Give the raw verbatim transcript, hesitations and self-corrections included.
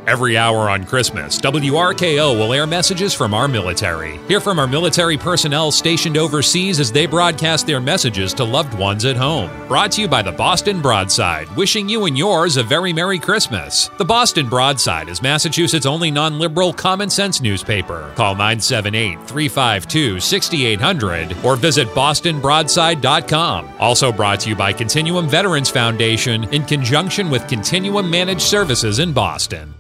Every hour on Christmas, W R K O will air messages from our military. Hear from our military personnel stationed overseas as they broadcast their messages to loved ones at home. Brought to you by the Boston Broadside, wishing you and yours a very Merry Christmas. The Boston Broadside is Massachusetts' only non-liberal common sense newspaper. Call nine seven eight, three five two, six eight zero zero or visit boston broadside dot com. Also brought to you by Continuum Veterans Foundation in conjunction with Continuum Managed Services in Boston.